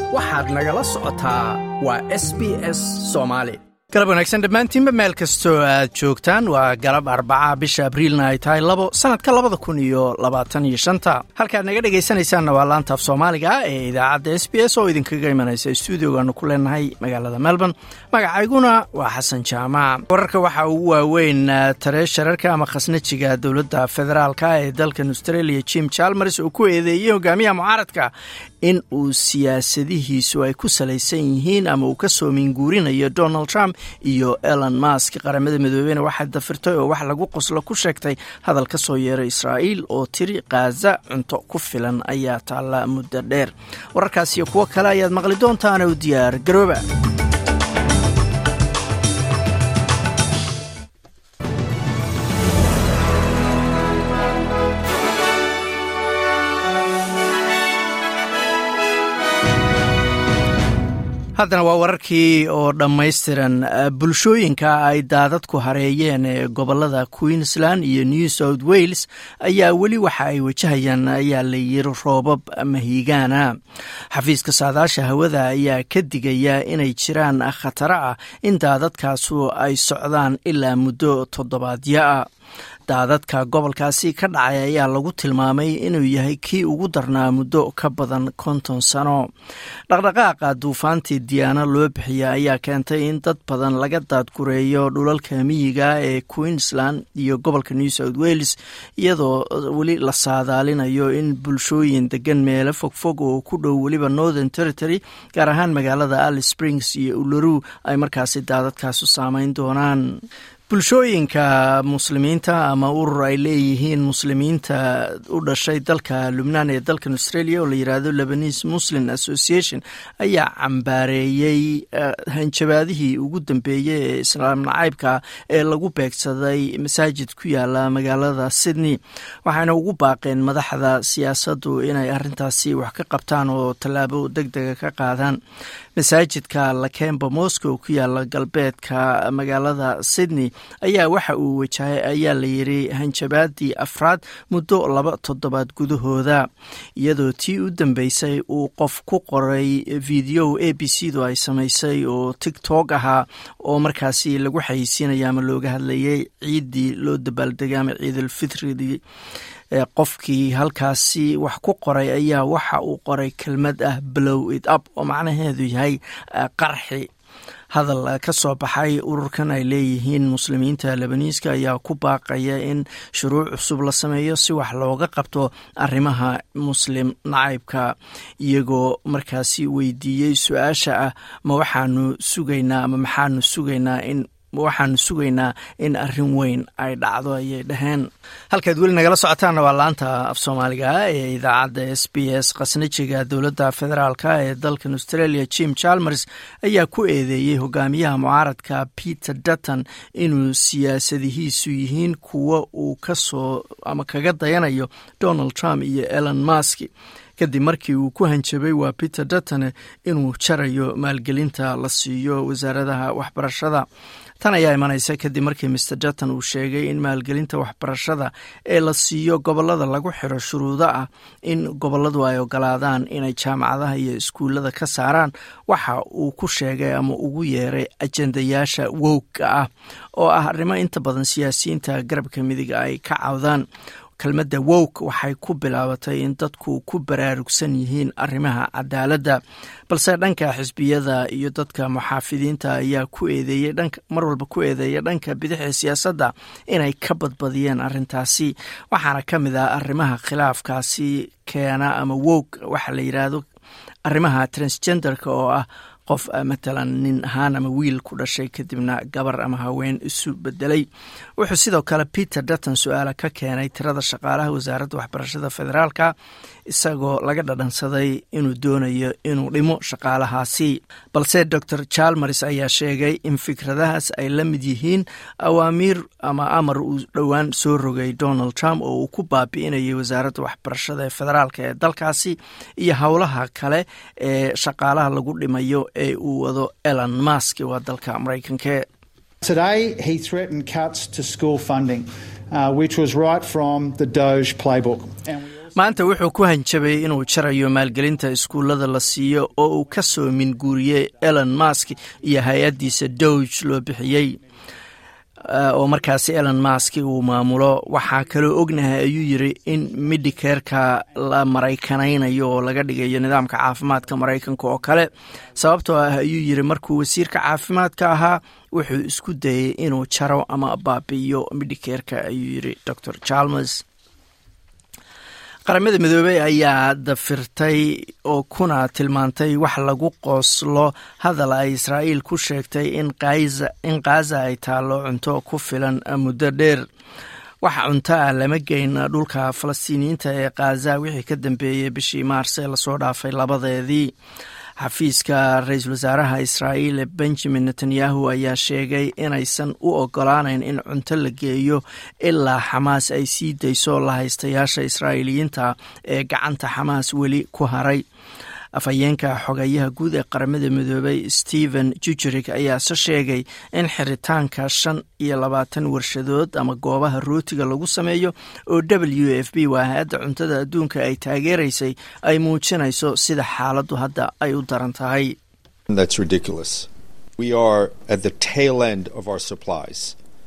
waxaad nagala socotaa waa SBS Soomaali. galab wanaagsan dhammaantiinba meel kastoo aad joogtaan waa galab Arbaca bisha Abriilna ay tahay 2 sanadka 2025 halkaad naga dhageysanaysaanna waa laanta af Soomaaliga ee idaacadda SBS oo idinkaga imanaysa stuudiyogaanu ku leenahay magaalada Melbourne. magacayguna waa Xasan Jaamac. wararka waxa uu waaweyn tareeshararka ama khasnajiga dowladda federaalka ee dalka Australia Jim Chalmers oo ku eedeeyay hogaamiyaha mucaaradka in uu siyaasadihiisu ay ku salaysan yihiin ama uu ka soo minguurinayo Donald Trump iyo Elon Musk. qaramada midoobeyna waxay dafirtay oo wax lagu qoslo ku sheegtay hadal ka soo yeeray Israa'iil oo tiri Gaza cunto ku filan ayaa taala muddo dheer. wararkaas iyo kuwa kale ayaad maqli doontaan oo diyaar garooba. haddana waa wararkii oo dhammaystiran. bulshooyinka ay daadadku hareeyeen ee gobolada Queensland iyo New South Wales ayaa weli waxa ay wajahayaan ayaa la yiri roobab mahiigaana. xafiiska saadaasha hawada ayaa ka digaya inay jiraan khatar ah in daadadkaasu ay socdaan ilaa muddo toddobaadyo ah. daadadka gobolkaasi ka dhacay ayaa lagu tilmaamay inuu yahay kii ugu darnaa muddo ka badan 50 sano. dhaqdhaqaaqa duufaantii Diana loo bixiya ayaa keentay in dad badan laga daadgureeyo dhulalka miyiga ee Queensland iyo gobolka New South Wales iyadoo weli la saadaalinayo in bulshooyin degan meelo fogfog oo ku dhow weliba Northern Territory gaar ahaan magaalada Alice Springs iyo Uluru ay markaasi daadadkaasu saameyn doonaan. bulshooyinka muslimiinta ama urur ay leeyihiin muslimiinta u dhashay dalka Lubnaan ee dalka Australia oo la yiraahdo Lebanese Muslim Association ayaa cambaareeyay hanjabaadihii ugu dambeeyay ee islaam nacaybka ee lagu beegsaday masaajid ku yaala magaalada Sydney. waxaana ugu baaqeen madaxda siyaasaddu inay arrintaasi wax ka qabtaan oo tallaabo degdeg ka qaadaan. masaajidka Lakemba Mosque ku yaala galbeedka magaalada Sydney ayaa waxa uu wajahay ayaa la yiri hanjabaadii afraad muddo 2 toddobaad gudahooda iyadoo tii u dambeysay uu qof ku qoray video ABC-du ay samaysay oo TikTok ahaa oo markaasi lagu xayeysiinaya ama looga hadlayay ciidii loo dabaaldegay ama Ciidul Fitridii. qofkii halkaasi wax ku qoray ayaa waxa uu qoray kelmad ah blow it up oo macnaheedu yahay qarxi. hadal ka soo baxay ururkan ay leeyihiin muslimiinta Lebanese ayaa ku baaqaya in shuruuc cusub la sameeyo si wax looga qabto arrimaha muslim nacaybka iyagoo markaasi weydiiyay su'aasha ah maxaanu sugaynaa in arrin weyn ay dhacdo ayay dhaheen. halkaad weli nagala socotaanna waa laanta af Soomaaliga ee idaacadda SBS. khasnajiga dowladda federaalka ee dalka Australia Jim Chalmers ayaa ku eedeeyay hogaamiyaha mucaaradka Peter Dutton inuu siyaasadihiisu yihiin kuwa uu kaga dayanayo Donald Trump iyo Elon Musk. kadib markii uu ku hanjabay waa Peter Dutton inuu jarayo maalgelinta la siiyo wasaaradaha waxbarashada. tan ayaa imanaysa kadib markii Mr. Dutton uu sheegay in maalgelinta waxbarashada ee la siiyo gobolada lagu xiro shuruudo ah in goboladu ay ogolaadaan inay jaamacadaha iyo iskuulada ka saaraan waxa uu ku sheegay ama ugu yeeray ajendayaasha woke ah oo ah arrimo inta badan siyaasiyiinta garabka midiga ay ka cawdaan. kelmadda woke waxay ku bilaabatay in dadku ku baraarugsan yihiin arrimaha cadaaladda balse dhanka xisbiyada iyo dadka muxaafidiinta ayaa mar walba ku eedeeyay dhanka bidix ee siyaasadda inay ka badbadiyeen arrintaasi. waxaana ka mid ah arrimaha khilaafkaasi keena ama woke waxa la yiraahdo arrimaha transgenderka oo ah qof matalan nin ahaan ama wiil ku dhashay kadibna gabar ama haween isu bedelay. wuxuu sidoo kale Peter Dutton su'aala ka keenay tirada shaqaalaha wasaaradda waxbarashada federaalka isagoo laga dhadhansaday inuu doonayo inuu dhimo shaqaalahaasi. balse Dr. Chalmers ayaa sheegay in fikradahaas ay la mid yihiin awaamiir ama amar uu dhowaan soo rogay Donald Trump oo uu ku baabi'inayay wasaaradda waxbarashada ee federaalka ee dalkaasi iyo howlaha kale ee shaqaalaha lagu dhimayo ee uu wado Elon Musk waa dalka Mareykanka. Today he threatened cuts to school funding which was right from the Doge playbook. maanta wuxuu ku hanjabay inuu jarayo maalgelinta iskuullada la siiyo oo uu ka soo minguuriyey Elon Musk iyo hay-addiisa Doge loo bixiyey oo markaasi Elon Musk uu maamulo. waxaa kaloo ognahay ayuu yiri in Medicare-ka la maraykanaynayo oo laga dhigayo nidaamka caafimaadka Maraykanka oo kale. sababtoo ah ayuu yiri markuu wasiirka caafimaadka ahaa wuxuu isku dayay inuu jaro ama baabi'iyo Medicare-ka ayuu yiri Dr. Chalmers. qaramada midoobay ayaa dafirtay oo kuna tilmaantay wax lagu qooslo hadal ay Israa'iil ku sheegtay in Gaza ay taalo cunto ku filan muddo dheer. waxa cunto ah lama geyn dhulka Falastiiniyiinta ee Gaza wixii ka dambeeyay bishii Maars ee lasoo dhaafay labadeedii. xafiiska ra-iisul wasaaraha Israa'iil Benjamin Netanyahu ayaa sheegay inaysan u ogolaanayn in cunto la geeyo ilaa Xamaas ay sii dayso la haystayaasha Israa'iiliyiinta ee gacanta Xamaas weli ku haray. afhayeenka xogayaha guud ee qaramada midoobay Stephen Dujarric ayaa sheegay in xiritaanka 25 warshadood ama goobaha rootiga lagu sameeyo oo WFP waa hay'adda cuntada adduunka ay taageeraysay ay muujinayso sida xaaladdu hadda ay u daran tahay. That's ridiculous. We are at the tail end of our supplies.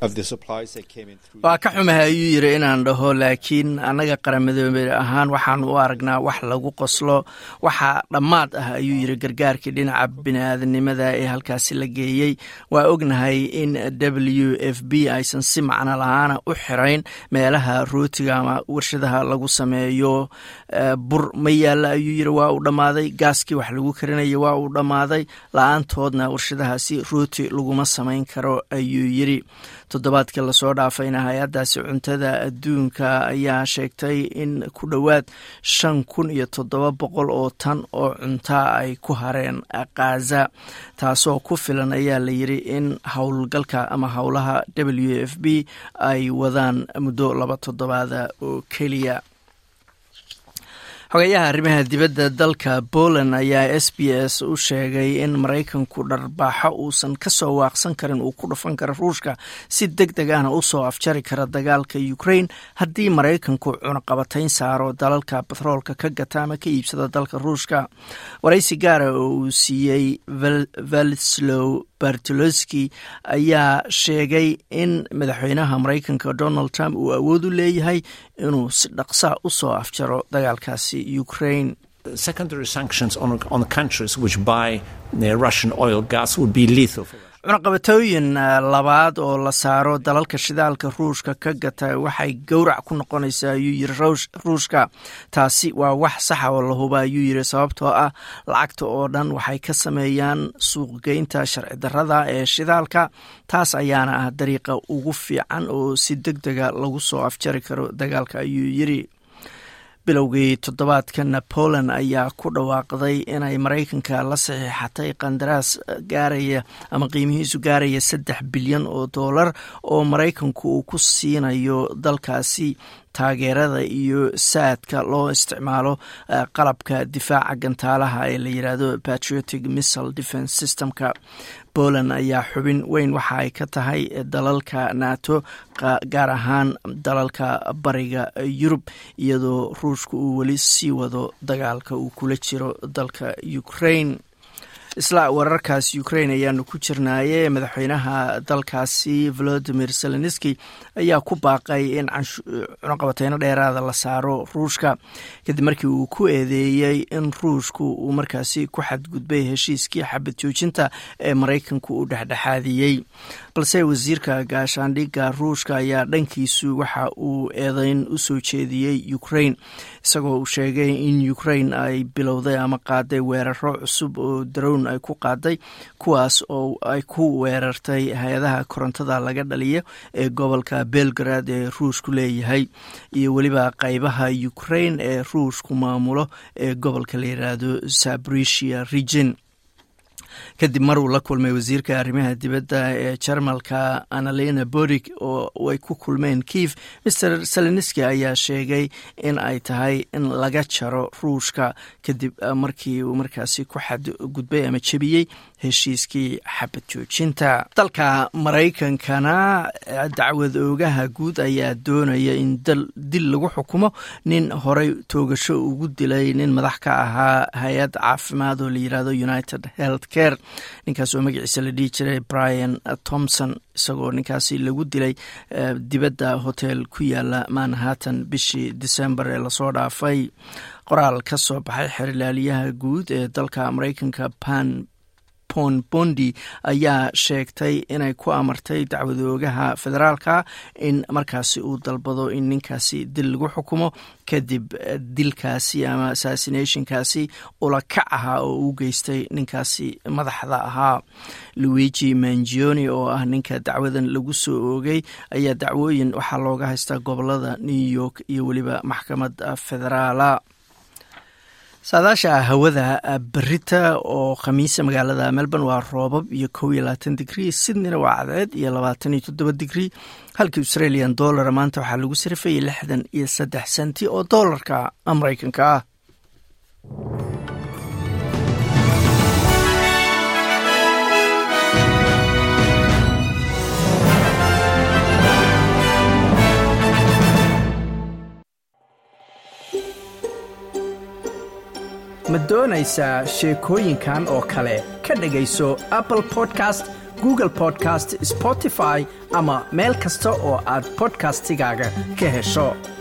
waa ka xumahay ayuu yiri inaan dhaho, laakiin annaga qaramada ahaan waxaan u aragnaa wax lagu qoslo. waxaa dhammaad ah ayuu yiri gargaarkii dhinaca bini'aadanimada ee halkaasi la geeyey. waa ognahay in WFP aysan si macno lahaana u xirayn meelaha rootiga ama warshadaha lagu sameeyo. bur ma yaalla ayuu yiri, waa uu dhammaaday. gaaskii wax lagu karinaya waa uu dhammaaday. la-aantoodna warshadahaasi rooti laguma samayn karo ayuu yiri. toddobaadkii lasoo dhaafayna hay-addaasi cuntada adduunka ayaa sheegtay in ku dhowaad 5,700 oo tan oo cunta ay ku hareen Gaza, taasoo ku filan ayaa la yiri in howlgalka ama howlaha WFP ay wadaan muddo 2 toddobaad oo keliya. xogayaha arrimaha dibadda dalka Poland ayaa SBS u sheegay in Maraykanku dharbaaxo uusan ka soo waaqsan karin uu ku dhufan karo Ruushka si degdeg ahna u soo afjari kara dagaalka Ukraine haddii Maraykanku cunaqabatayn saaro dalalka batroolka ka gata ama ka iibsada dalka Ruushka. waraysi gaara oo uu siiyey Vladislav Bartolowski ayaa sheegay in madaxweynaha Maraykanka Donald Trump uu awood u leeyahay inuu si dhaqsa u soo afjaro dagaalkaasi Ukraine. Secondary sanctions on the countries which buy Russian oil gas would be lethal. cunaqabatooyin labaad oo la saaro dalalka shidaalka Ruushka ka gata waxay gowrac ku noqonaysaa ayuu yiri Ruushka. taasi waa wax sax oo la hubo ayuu yiri, sababtoo ah lacagta oo dhan waxay ka sameeyaan suuqgeynta sharci darrada ee shidaalka. taas ayaana ah dariiqa ugu fiican oo si degdega lagu soo afjari karo dagaalka ayuu yiri. bilowgii toddobaadkan Poland ayaa ku dhawaaqday inay Maraykanka la saxiixatay qandaraas gaaraya ama qiimihiisu gaaraya $3 bilyan oo Maraykanku uu ku siinayo dalkaasi taageerada iyo saadka loo isticmaalo qalabka difaaca gantaalaha ee la yiraahdo Patriotic Missile Defense Systemka. Poland ayaa xubin weyn waxa ay ka tahay dalalka NATO, gaar ahaan dalalka bariga Yurub, iyadoo Ruushku uu weli sii wado dagaalka uu kula jiro dalka Ukraine. isla wararkaas Ukraine ayaanu ku jirnaaye. madaxweynaha dalkaasi Volodymyr Zelensky ayaa ku baaqay in cunaqabateyno dheeraada la saaro Ruushka kadib markii uu ku eedeeyey in Ruushku uu markaasi ku xadgudbay heshiiskii xabad joojinta ee Maraykanku uu dhexdhexaadiyey. balse wasiirka gaashaandhigga Ruushka ayaa dhankiisu waxa uu eedeyn u soo jeediyey Ukraine, isagoo uu sheegay in Ukraine ay bilowday ama qaaday weeraro cusub oo daroon ay ku qaaday, kuwaas oo ay ku weerartay hay-adaha korontada laga dhaliyo ee gobolka Belgrade ee Ruushku leeyahay iyo weliba qaybaha Ukraine ee Ruushku maamulo ee gobolka la yiraahdo Zaporizhzhia region. kadib maruu la kulmay wasiirka arrimaha dibadda ee jarmalka Annalena Baerbock oo ay ku kulmeen Kiev. Mr. Zelensky ayaa sheegay in ay tahay in laga jaro Ruushka kadib markii uu markaasi ku xadgudbay ama jebiyey heshiiskii xabad joojinta. Dalka Maraykankana dacwad oogaha guud ayaa doonaya in dil lagu xukumo nin horey toogasho ugu dilay nin madax ka ahaa hay-ad caafimaad oo la yiraahdo United Healthcare. ninkaas oo magaciisa la dhihi jiray Brian Thompson, isagoo ninkaasi lagu dilay dibadda hotel ku yaala Manhattan bishii December ee lasoo dhaafay. qoraal ka soo baxay xirilaaliyaha guud ee dalka Maraykanka Pon Bondi ayaa sheegtay inay ku amartay dacwadoogaha federaalka in markaasi uu dalbado in ninkaasi dil lagu xukumo kadib dilkaasi ama assassinationkaasi ula kac ahaa oo uu geystay ninkaasi madaxda ahaa. Luigi Mangione oo ah ninka dacwadan lagu soo oogay ayaa dacwooyin waxaa looga haystaa gobolada New York iyo weliba maxkamad federaala. saadaasha hawada berita oo khamiisa magaalada Melbourne waa roobab iyo 21 degree, Sydneyna waa cadceed iyo 27 degree. halkii Australian dollar maanta waxaa lagu sarifayay 63 senti oo dollarka Mareykanka ah. ma doonaysaa sheekooyinkan oo kale ka dhagayso Apple Podcast, Google Podcast, Spotify ama meel kasta oo aad podcastigaaga ka hesho.